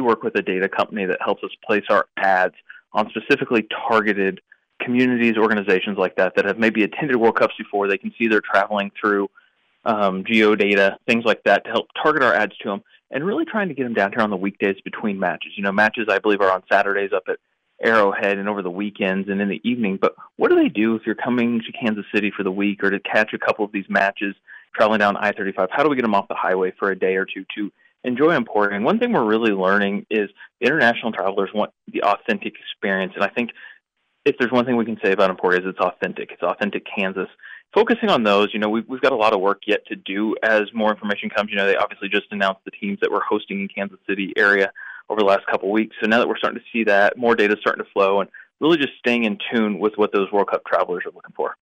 we work with a data company that helps us place our ads on specifically targeted communities, organizations like that have maybe attended World Cups before. They can see they're traveling through geo data, things like that, to help target our ads to them, and really trying to get them down here on the weekdays between matches. Matches, I believe, are on Saturdays up at Arrowhead and over the weekends and in the evening. But what do they do if you're coming to Kansas City for the week or to catch a couple of these matches traveling down I-35? How do we get them off the highway for a day or two to enjoy Emporia? And one thing we're really learning is international travelers want the authentic experience. And I think if there's one thing we can say about Emporia is it's authentic. It's authentic Kansas. Focusing on those, we've got a lot of work yet to do as more information comes. They obviously just announced the teams that we're hosting in Kansas City area over the last couple of weeks. So now that we're starting to see that, more data is starting to flow, and really just staying in tune with what those World Cup travelers are looking for.